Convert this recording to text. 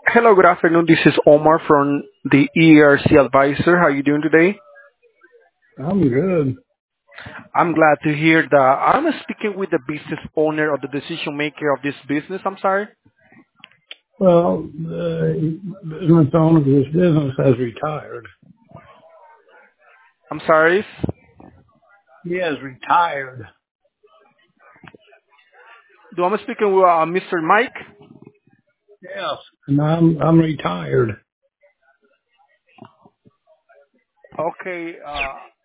Hello, good afternoon. This is Omar from the ERC Advisor. How are you doing today? I'm good. I'm glad to hear that. I'm speaking with the business owner or the decision maker of this business. I'm sorry. Well, the business owner of this business has retired. I'm sorry. He has retired. Do I'm speaking with Mr. Mike? Yes. And I'm retired. Okay.